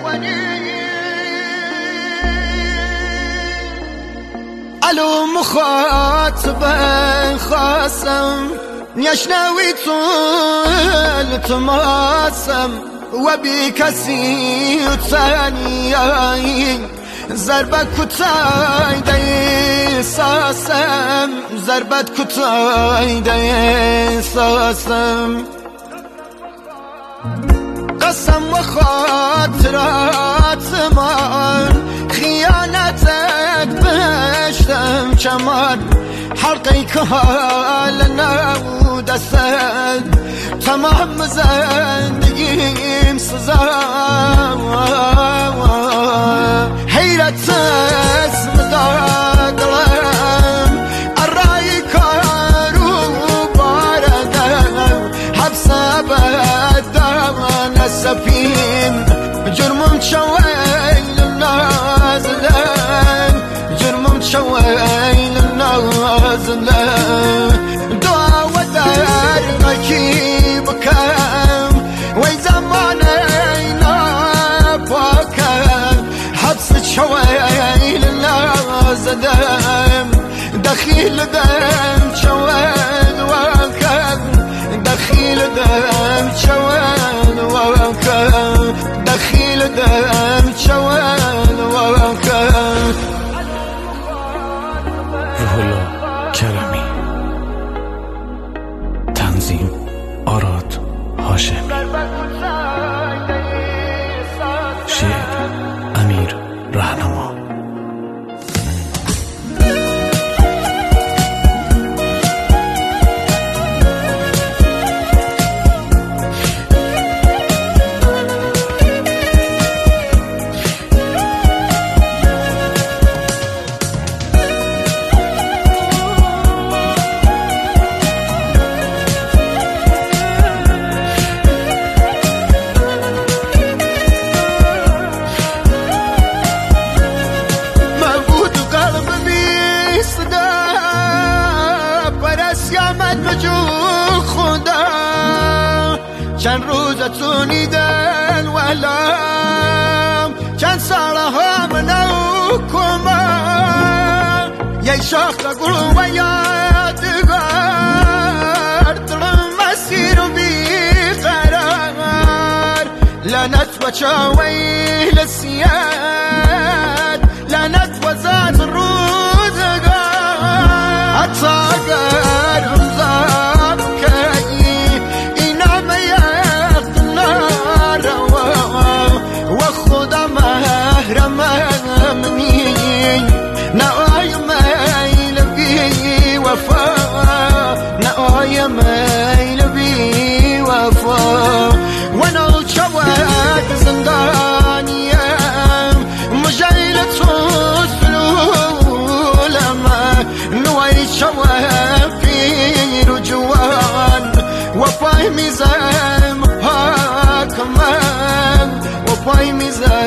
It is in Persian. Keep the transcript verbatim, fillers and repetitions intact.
الو مخاطب خاصم يشنوي طول تماسم وبكسي ثاني ضربة كتاي دي ساسم ضربة كتاي دي ساسم قسم وخاطرات زمان خيانتك بشتم كمان حلقي كهالنا ودسد تمام زندگیم سزا حیرت اسم دادلم الرای کارو باردم حبس بدم نسفیم جرمم شویل نازلم جرمم شویل نازلم دعا و درقی بکم وی زمانی نباکم حبس شویل نازلم دخیل دم شویل وکم دخیل دم شویل وکم دخیل دم شویل وکم روح الله کرمی تنظیم آراد هاشمی شعر امیر رهنما چند روزتو نیدن ولم چند ساله ها منو کما یه شاخ گل و یادگار دلم مسیر و بیقرار لعنت و چاویل سیاد لعنت و ذات روزگار حتی اگر رمزان کی نأي ميل بي وفا نأي ميل بي وفا وانا الشواد زندانية مجايلة سلولما نوي الشواد في رجوان وفاي ميزان هاكمان وفاي ميزان